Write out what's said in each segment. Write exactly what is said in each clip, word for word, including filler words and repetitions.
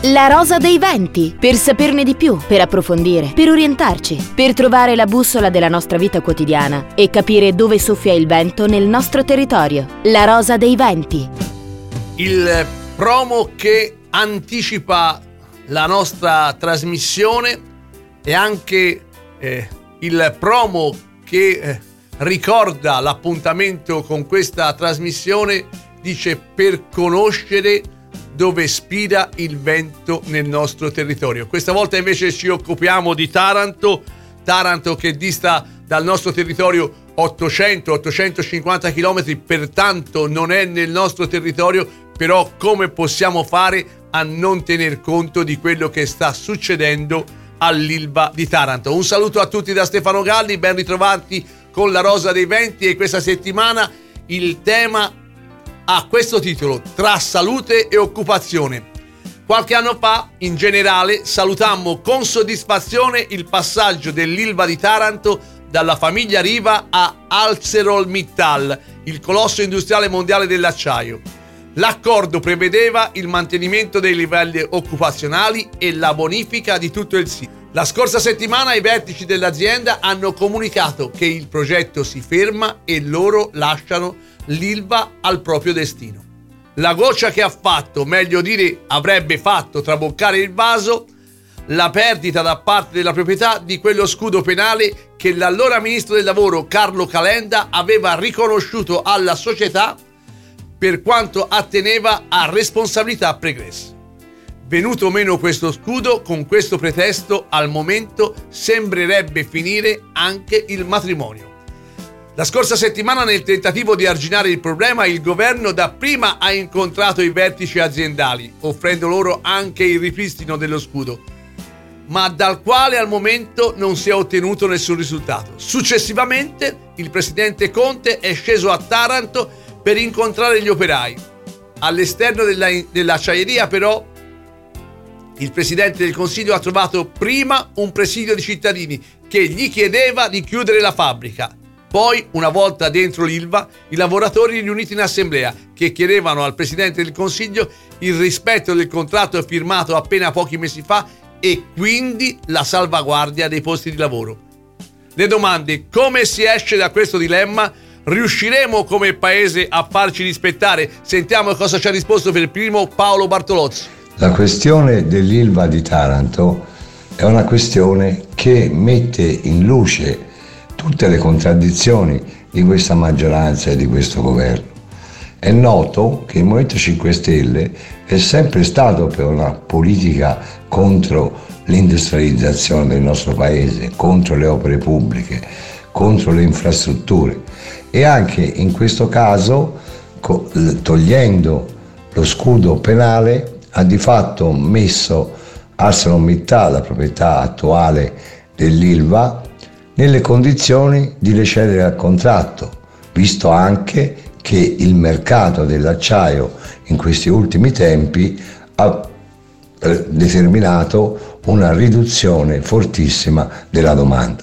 La rosa dei venti, per saperne di più, per approfondire, per orientarci, per trovare la bussola della nostra vita quotidiana e capire dove soffia il vento nel nostro territorio. La rosa dei venti. Il promo che anticipa la nostra trasmissione e anche eh, il promo che eh, ricorda l'appuntamento con questa trasmissione dice: per conoscere dove spira il vento nel nostro territorio. Questa volta invece ci occupiamo di Taranto, Taranto che dista dal nostro territorio ottocento ottocentocinquanta chilometri, pertanto non è nel nostro territorio, però come possiamo fare a non tener conto di quello che sta succedendo all'Ilva di Taranto? Un saluto a tutti da Stefano Galli, ben ritrovati con la Rosa dei Venti, e questa settimana il tema ha questo titolo: tra salute e occupazione. Qualche anno fa, in generale, salutammo con soddisfazione il passaggio dell'Ilva di Taranto dalla famiglia Riva a ArcelorMittal, il colosso industriale mondiale dell'acciaio. L'accordo prevedeva il mantenimento dei livelli occupazionali e la bonifica di tutto il sito. La scorsa settimana i vertici dell'azienda hanno comunicato che il progetto si ferma e loro lasciano l'Ilva al proprio destino. La goccia che ha fatto, meglio dire avrebbe fatto traboccare il vaso, la perdita da parte della proprietà di quello scudo penale che l'allora ministro del lavoro Carlo Calenda aveva riconosciuto alla società per quanto atteneva a responsabilità pregresse. Venuto meno questo scudo, con questo pretesto al momento sembrerebbe finire anche il matrimonio. La scorsa settimana, nel tentativo di arginare il problema, il governo dapprima ha incontrato i vertici aziendali, offrendo loro anche il ripristino dello scudo, ma dal quale al momento non si è ottenuto nessun risultato. Successivamente il presidente Conte è sceso a Taranto per incontrare gli operai. All'esterno della, dell'acciaieria però il presidente del Consiglio ha trovato prima un presidio di cittadini che gli chiedeva di chiudere la fabbrica. Poi, una volta dentro l'Ilva, i lavoratori riuniti in assemblea che chiedevano al Presidente del Consiglio il rispetto del contratto firmato appena pochi mesi fa e quindi la salvaguardia dei posti di lavoro. Le domande: come si esce da questo dilemma? Riusciremo come paese a farci rispettare? Sentiamo cosa ci ha risposto per primo Paolo Bartolozzi. La questione dell'Ilva di Taranto è una questione che mette in luce tutte le contraddizioni di questa maggioranza e di questo governo. È noto che il Movimento cinque Stelle è sempre stato per una politica contro l'industrializzazione del nostro paese, contro le opere pubbliche, contro le infrastrutture, e anche in questo caso, togliendo lo scudo penale, ha di fatto messo ArcelorMittal, la proprietà attuale dell'Ilva, nelle condizioni di recedere al contratto, visto anche che il mercato dell'acciaio in questi ultimi tempi ha determinato una riduzione fortissima della domanda.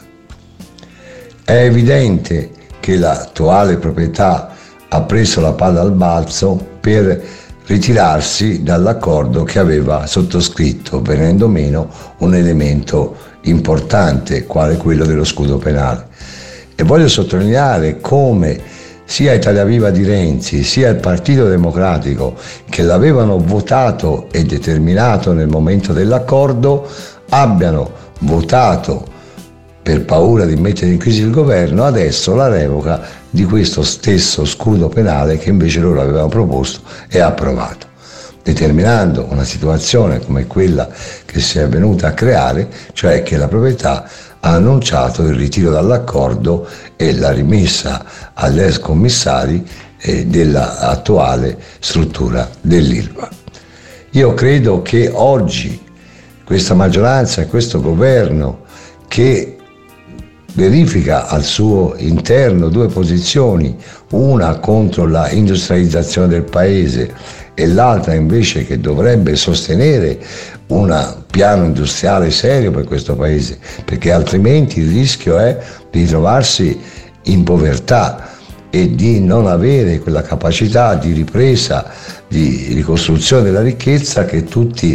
È evidente che l'attuale proprietà ha preso la palla al balzo per ritirarsi dall'accordo che aveva sottoscritto, venendo meno un elemento importante quale quello dello scudo penale. E voglio sottolineare come sia Italia Viva di Renzi sia il Partito Democratico, che l'avevano votato e determinato nel momento dell'accordo, abbiano votato per paura di mettere in crisi il governo adesso la revoca di questo stesso scudo penale che invece loro avevano proposto e approvato, determinando una situazione come quella che si è venuta a creare, cioè che la proprietà ha annunciato il ritiro dall'accordo e la rimessa agli ex commissari eh, dell'attuale struttura dell'Ilva. Io credo che oggi questa maggioranza e questo governo, che verifica al suo interno due posizioni, una contro la industrializzazione del paese e l'altra invece che dovrebbe sostenere un piano industriale serio per questo paese, perché altrimenti il rischio è di trovarsi in povertà e di non avere quella capacità di ripresa, di ricostruzione della ricchezza che tutti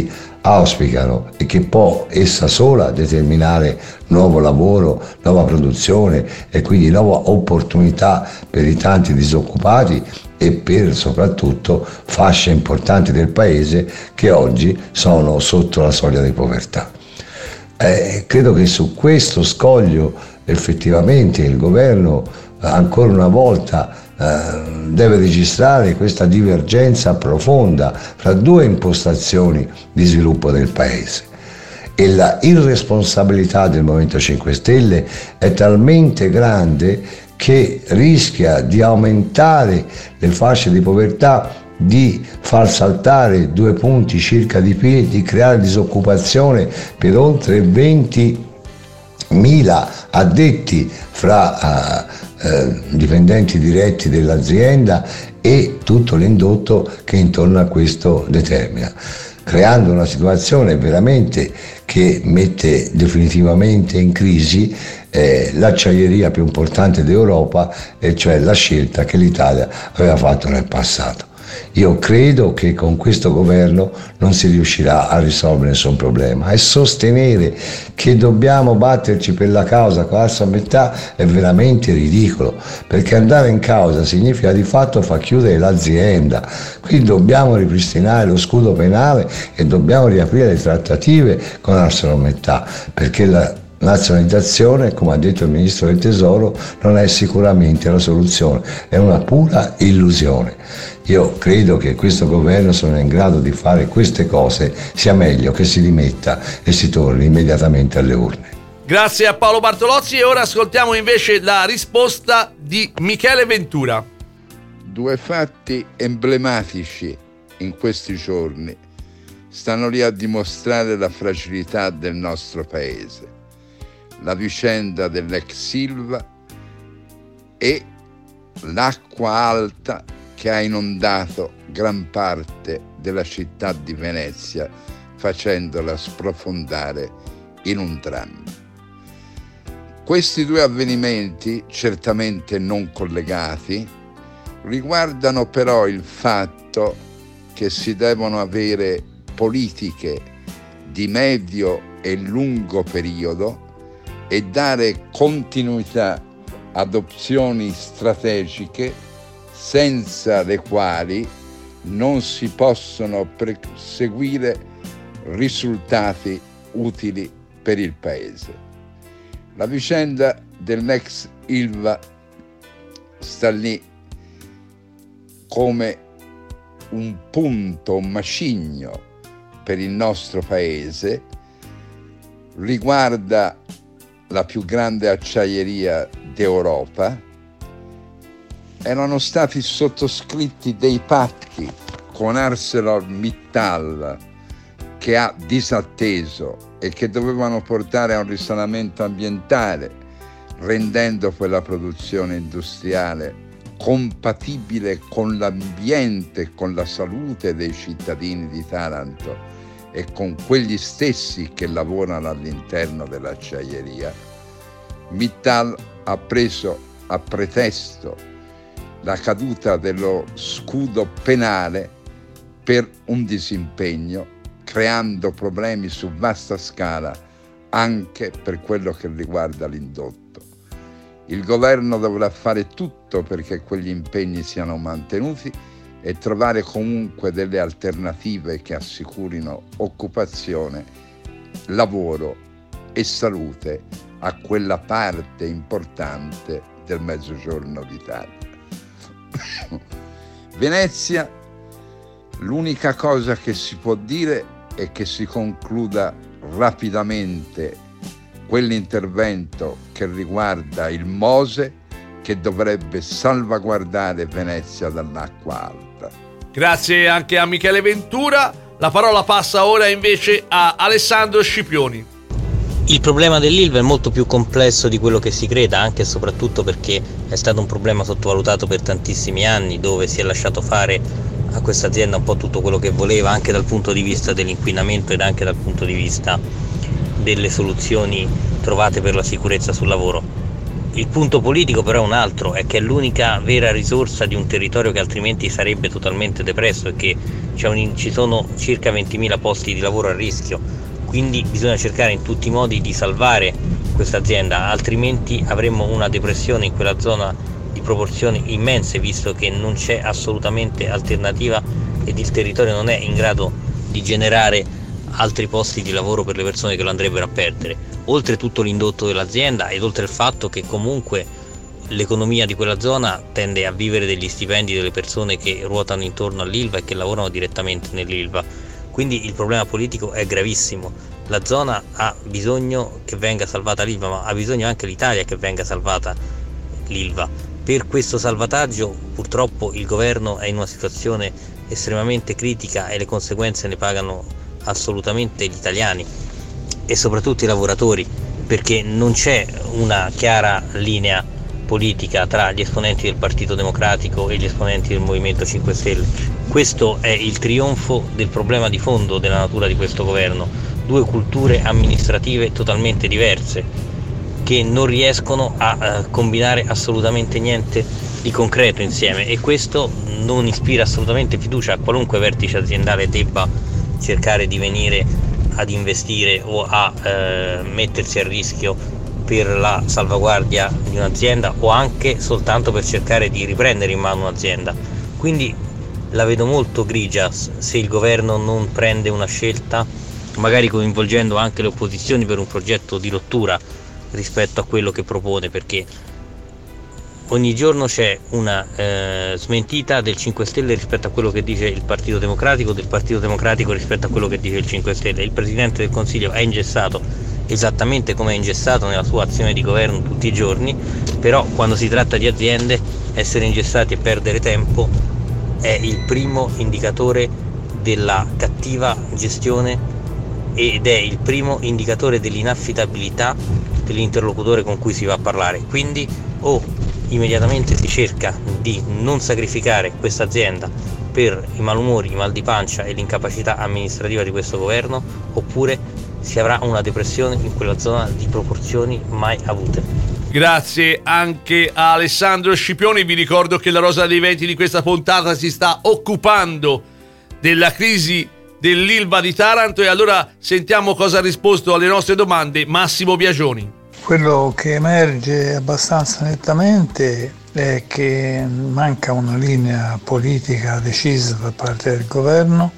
auspicano e che può essa sola determinare nuovo lavoro, nuova produzione e quindi nuova opportunità per i tanti disoccupati e per soprattutto fasce importanti del paese che oggi sono sotto la soglia di povertà. Eh, credo che su questo scoglio effettivamente il governo eh, ancora una volta eh, deve registrare questa divergenza profonda fra due impostazioni di sviluppo del paese. E la irresponsabilità del Movimento cinque Stelle è talmente grande che rischia di aumentare le fasce di povertà, di far saltare due punti circa di P I L, di creare disoccupazione per oltre ventimila addetti fra uh, uh, dipendenti diretti dell'azienda e tutto l'indotto che intorno a questo determina, creando una situazione veramente che mette definitivamente in crisi eh, l'acciaieria più importante d'Europa, e cioè la scelta che l'Italia aveva fatto nel passato. Io credo che con questo governo non si riuscirà a risolvere nessun problema, e sostenere che dobbiamo batterci per la causa con l'Assametà è veramente ridicolo, perché andare in causa significa di fatto far chiudere l'azienda. Quindi dobbiamo ripristinare lo scudo penale e dobbiamo riaprire le trattative con l'Assametà, perché la nazionalizzazione, come ha detto il Ministro del Tesoro, non è sicuramente la soluzione, è una pura illusione. Io credo che questo governo, se non è in grado di fare queste cose, sia meglio che si dimetta e si torni immediatamente alle urne. Grazie a Paolo Bartolozzi, e ora ascoltiamo invece la risposta di Michele Ventura. Due fatti emblematici in questi giorni stanno lì a dimostrare la fragilità del nostro paese: la vicenda dell'ex Ilva e l'acqua alta che ha inondato gran parte della città di Venezia, facendola sprofondare in un dramma. Questi due avvenimenti, certamente non collegati, riguardano però il fatto che si devono avere politiche di medio e lungo periodo e dare continuità ad opzioni strategiche senza le quali non si possono perseguire risultati utili per il Paese. La vicenda dell'ex Ilva sta lì come un punto, un macigno per il nostro Paese, riguarda la più grande acciaieria d'Europa. Erano stati sottoscritti dei patti con ArcelorMittal che ha disatteso e che dovevano portare a un risanamento ambientale, rendendo quella produzione industriale compatibile con l'ambiente, con la salute dei cittadini di Taranto e con quegli stessi che lavorano all'interno dell'acciaieria. Mittal ha preso a pretesto la caduta dello scudo penale per un disimpegno, creando problemi su vasta scala anche per quello che riguarda l'indotto. Il governo dovrà fare tutto perché quegli impegni siano mantenuti e trovare comunque delle alternative che assicurino occupazione, lavoro e salute a quella parte importante del Mezzogiorno d'Italia. Venezia, l'unica cosa che si può dire è che si concluda rapidamente quell'intervento che riguarda il MOSE, che dovrebbe salvaguardare Venezia dall'acqua alta. Grazie anche a Michele Ventura. La parola passa ora invece a Alessandro Scipioni. Il problema dell'Ilva è molto più complesso di quello che si creda, anche e soprattutto perché è stato un problema sottovalutato per tantissimi anni, dove si è lasciato fare a questa azienda un po' tutto quello che voleva, anche dal punto di vista dell'inquinamento ed anche dal punto di vista delle soluzioni trovate per la sicurezza sul lavoro. Il punto politico però è un altro, è che è l'unica vera risorsa di un territorio che altrimenti sarebbe totalmente depresso e che c'è un, ci sono circa ventimila posti di lavoro a rischio, quindi bisogna cercare in tutti i modi di salvare questa azienda, altrimenti avremmo una depressione in quella zona di proporzioni immense, visto che non c'è assolutamente alternativa ed il territorio non è in grado di generare altri posti di lavoro per le persone che lo andrebbero a perdere, oltre tutto l'indotto dell'azienda ed oltre il fatto che comunque l'economia di quella zona tende a vivere degli stipendi delle persone che ruotano intorno all'Ilva e che lavorano direttamente nell'Ilva. Quindi il problema politico è gravissimo, la zona ha bisogno che venga salvata l'Ilva, ma ha bisogno anche l'Italia che venga salvata l'Ilva. Per questo salvataggio purtroppo il governo è in una situazione estremamente critica e le conseguenze ne pagano assolutamente gli italiani e soprattutto i lavoratori, perché non c'è una chiara linea politica tra gli esponenti del Partito Democratico e gli esponenti del Movimento cinque Stelle. Questo è il trionfo del problema di fondo della natura di questo governo, due culture amministrative totalmente diverse che non riescono a uh, combinare assolutamente niente di concreto insieme, e questo non ispira assolutamente fiducia a qualunque vertice aziendale debba cercare di venire ad investire o a eh, mettersi a rischio per la salvaguardia di un'azienda o anche soltanto per cercare di riprendere in mano un'azienda. Quindi la vedo molto grigia se il governo non prende una scelta, magari coinvolgendo anche le opposizioni per un progetto di rottura rispetto a quello che propone, perché ogni giorno c'è una eh, smentita del cinque Stelle rispetto a quello che dice il Partito Democratico, del Partito Democratico rispetto a quello che dice il cinque Stelle. Il Presidente del Consiglio è ingessato esattamente come è ingessato nella sua azione di governo tutti i giorni, però quando si tratta di aziende essere ingessati e perdere tempo è il primo indicatore della cattiva gestione ed è il primo indicatore dell'inaffidabilità dell'interlocutore con cui si va a parlare. Quindi o immediatamente si cerca di non sacrificare questa azienda per i malumori, i mal di pancia e l'incapacità amministrativa di questo governo, oppure si avrà una depressione in quella zona di proporzioni mai avute. Grazie anche a Alessandro Scipioni. Vi ricordo che la Rosa dei Venti di questa puntata si sta occupando della crisi dell'Ilva di Taranto, e allora sentiamo cosa ha risposto alle nostre domande Massimo Biagioni. Quello che emerge abbastanza nettamente è che manca una linea politica decisa da parte del governo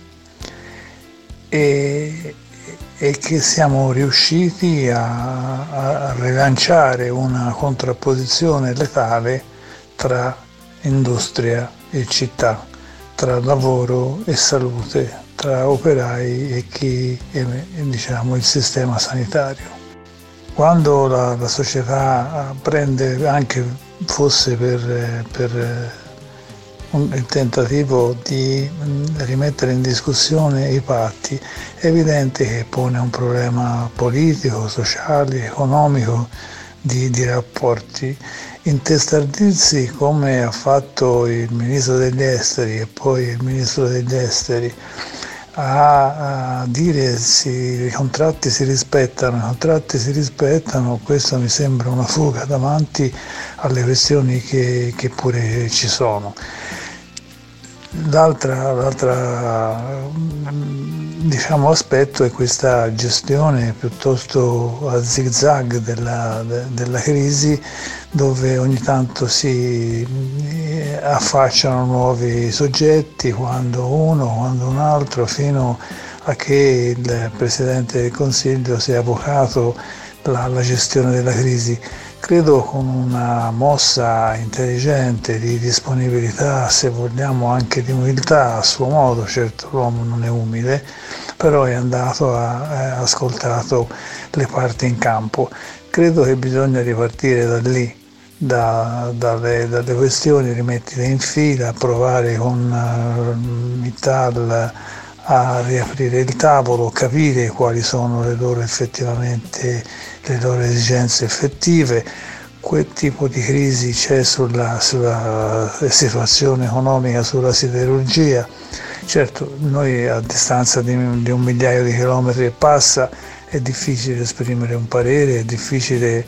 e, e che siamo riusciti a, a rilanciare una contrapposizione letale tra industria e città, tra lavoro e salute, tra operai e chi e, diciamo il sistema sanitario. Quando la, la società prende, anche fosse per, per un, il tentativo di rimettere in discussione i patti, è evidente che pone un problema politico, sociale, economico, di, di rapporti. Intestardirsi come ha fatto il Ministro degli Esteri e poi il Ministro degli Esteri a, a dire si, i contratti si rispettano, i contratti si rispettano, questo mi sembra una fuga davanti alle questioni che, che pure ci sono. L'altra, l'altra diciamo, aspetto è questa gestione piuttosto a zig-zag della, della crisi, dove ogni tanto si affacciano nuovi soggetti, quando uno, quando un altro, fino a che il Presidente del Consiglio si è avocato alla gestione della crisi. Credo con una mossa intelligente di disponibilità, se vogliamo anche di umiltà a suo modo, certo l'uomo non è umile, però è andato a, ha ascoltato le parti in campo. Credo che bisogna ripartire da lì, da, dalle, dalle questioni, rimettere in fila, provare con uh, Mittal a riaprire il tavolo, capire quali sono le loro effettivamente le loro esigenze effettive. Quel tipo di crisi c'è sulla, sulla situazione economica, sulla siderurgia. Certo, noi a distanza di, di un migliaio di chilometri e passa è difficile esprimere un parere, è difficile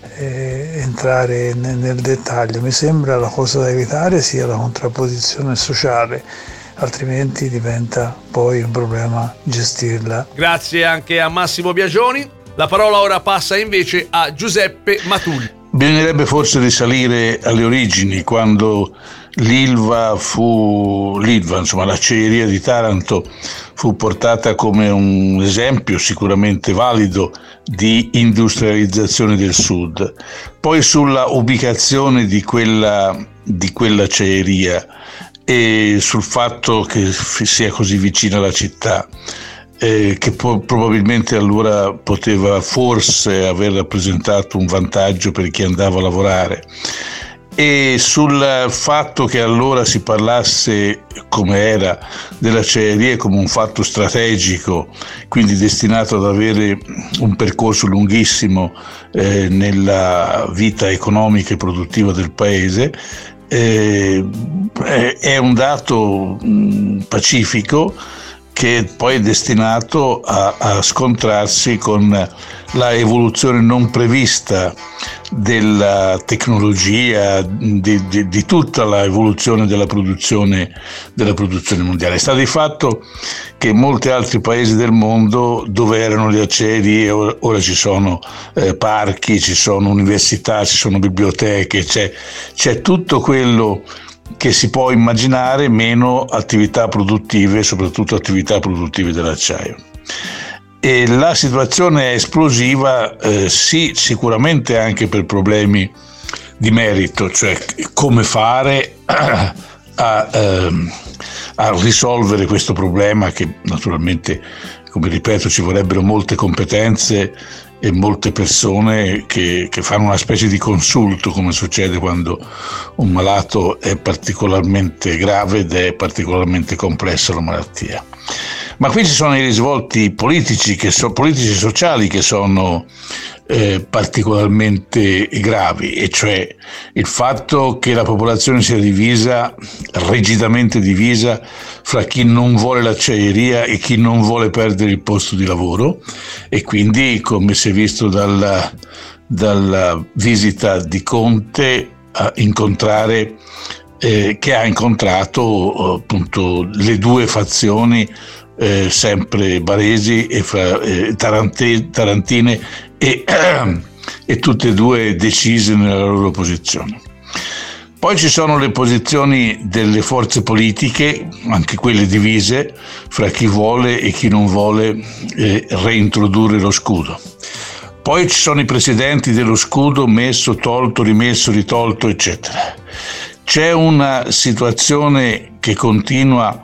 eh, entrare nel, nel dettaglio. Mi sembra la cosa da evitare sia la contrapposizione sociale, altrimenti diventa poi un problema gestirla. Grazie anche a Massimo Biagioni. La parola ora passa invece a Giuseppe Matulli. Bisognerebbe forse risalire alle origini, quando l'Ilva fu l'Ilva, insomma l'acciaieria di Taranto fu portata come un esempio sicuramente valido di industrializzazione del Sud. Poi sulla ubicazione di quella di quell'acciaieria e sul fatto che sia così vicina alla città, eh, che po- probabilmente allora poteva forse aver rappresentato un vantaggio per chi andava a lavorare, e sul fatto che allora si parlasse, come era, dell'acciaieria come un fatto strategico, quindi destinato ad avere un percorso lunghissimo eh, nella vita economica e produttiva del paese. Eh, è un dato mh, pacifico che poi è destinato a, a scontrarsi con la evoluzione non prevista della tecnologia, di, di, di tutta la evoluzione della produzione, della produzione mondiale. Sta di fatto che molti altri paesi del mondo, dove erano le acciaierie, ora, ora ci sono eh, parchi, ci sono università, ci sono biblioteche, c'è, c'è tutto quello che si può immaginare, meno attività produttive, soprattutto attività produttive dell'acciaio. E la situazione è esplosiva, eh, sì, sicuramente anche per problemi di merito, cioè come fare a, a, a risolvere questo problema, che naturalmente, come ripeto, ci vorrebbero molte competenze e molte persone che, che fanno una specie di consulto, come succede quando un malato è particolarmente grave ed è particolarmente complessa la malattia. Ma qui ci sono i risvolti politici, che so, politici e sociali che sono eh, particolarmente gravi, e cioè il fatto che la popolazione sia divisa, rigidamente divisa, fra chi non vuole l'acciaieria e chi non vuole perdere il posto di lavoro, e quindi, come si è visto dalla, dalla visita di Conte, a incontrare eh, che ha incontrato appunto le due fazioni Eh, sempre baresi e fra, eh, tarante, tarantine e, eh, e tutte e due decise nella loro posizione. Poi ci sono le posizioni delle forze politiche, anche quelle divise, fra chi vuole e chi non vuole eh, reintrodurre lo scudo. Poi ci sono i presidenti dello scudo, messo, tolto, rimesso, ritolto, eccetera. C'è una situazione che continua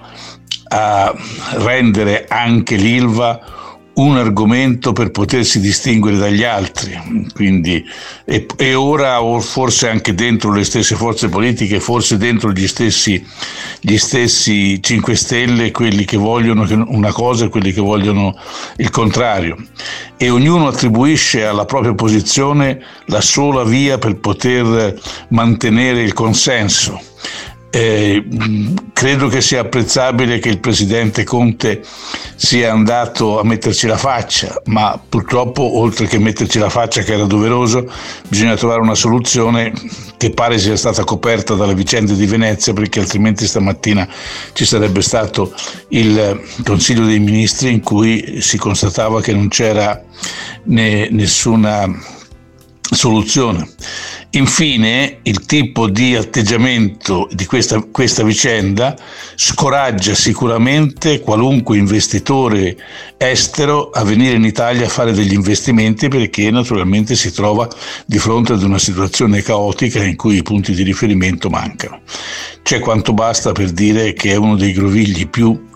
a rendere anche l'Ilva un argomento per potersi distinguere dagli altri, quindi e, e ora, o forse anche dentro le stesse forze politiche, forse dentro gli stessi gli stessi cinque Stelle, quelli che vogliono una cosa e quelli che vogliono il contrario, e ognuno attribuisce alla propria posizione la sola via per poter mantenere il consenso. Eh, credo che sia apprezzabile che il presidente Conte sia andato a metterci la faccia, ma purtroppo, oltre che metterci la faccia, che era doveroso, bisogna trovare una soluzione che pare sia stata coperta dalle vicende di Venezia, perché altrimenti stamattina ci sarebbe stato il Consiglio dei Ministri in cui si constatava che non c'era né, nessuna soluzione. Infine, il tipo di atteggiamento di questa, questa vicenda scoraggia sicuramente qualunque investitore estero a venire in Italia a fare degli investimenti, perché naturalmente si trova di fronte ad una situazione caotica in cui i punti di riferimento mancano. C'è quanto basta per dire che è uno dei grovigli più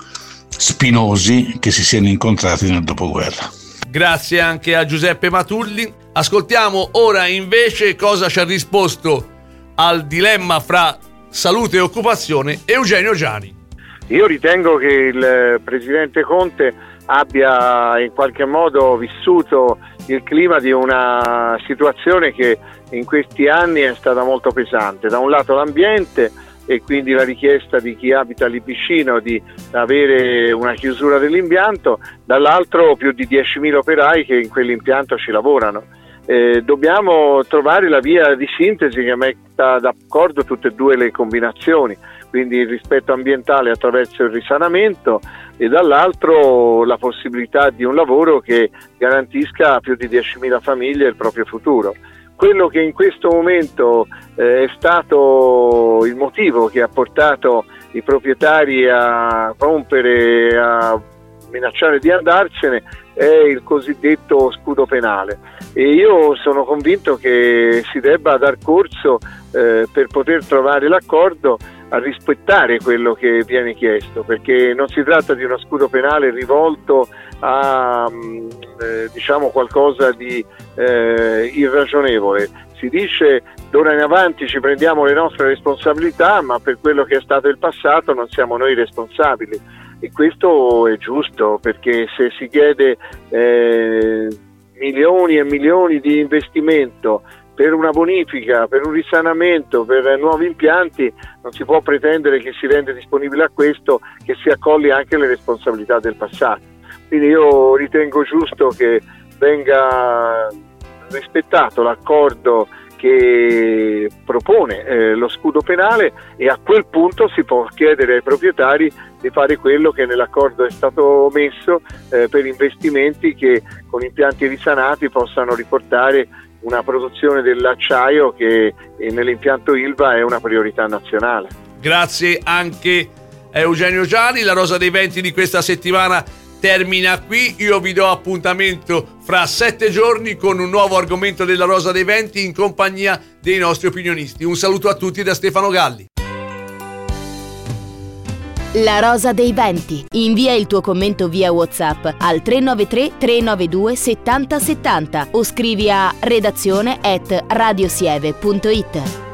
spinosi che si siano incontrati nel dopoguerra. Grazie anche a Giuseppe Matulli. Ascoltiamo ora invece cosa ci ha risposto al dilemma fra salute e occupazione Eugenio Giani. Io ritengo che il presidente Conte abbia in qualche modo vissuto il clima di una situazione che in questi anni è stata molto pesante. Da un lato l'ambiente, e quindi la richiesta di chi abita lì vicino di avere una chiusura dell'impianto, dall'altro più di diecimila operai che in quell'impianto ci lavorano. eh, dobbiamo trovare la via di sintesi che metta d'accordo tutte e due le combinazioni, quindi il rispetto ambientale attraverso il risanamento e dall'altro la possibilità di un lavoro che garantisca a più di diecimila famiglie il proprio futuro. Quello che in questo momento eh, è stato il motivo che ha portato i proprietari a rompere, a minacciare di andarsene, è il cosiddetto scudo penale, e io sono convinto che si debba dar corso eh, per poter trovare l'accordo a rispettare quello che viene chiesto, perché non si tratta di uno scudo penale rivolto a eh, diciamo qualcosa di eh, irragionevole. Si dice d'ora in avanti ci prendiamo le nostre responsabilità, ma per quello che è stato il passato non siamo noi responsabili, e questo è giusto, perché se si chiede eh, milioni e milioni di investimento per una bonifica, per un risanamento, per nuovi impianti, non si può pretendere che si rende disponibile a questo che si accolli anche le responsabilità del passato. Quindi io ritengo giusto che venga rispettato l'accordo che propone eh, lo scudo penale, e a quel punto si può chiedere ai proprietari di fare quello che nell'accordo è stato messo eh, per investimenti che con impianti risanati possano riportare una produzione dell'acciaio che eh, nell'impianto Ilva è una priorità nazionale. Grazie anche a Eugenio Giani. La Rosa dei Venti di questa settimana termina qui. Io vi do appuntamento fra sette giorni con un nuovo argomento della Rosa dei Venti in compagnia dei nostri opinionisti. Un saluto a tutti da Stefano Galli. La Rosa dei Venti. Invia il tuo commento via WhatsApp al tre nove tre tre nove due settanta settanta o scrivi a redazione at radiosieve punto it.